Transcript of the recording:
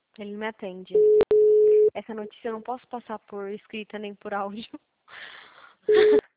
Ele não me atende. Essa notícia eu não posso passar por escrita nem por áudio.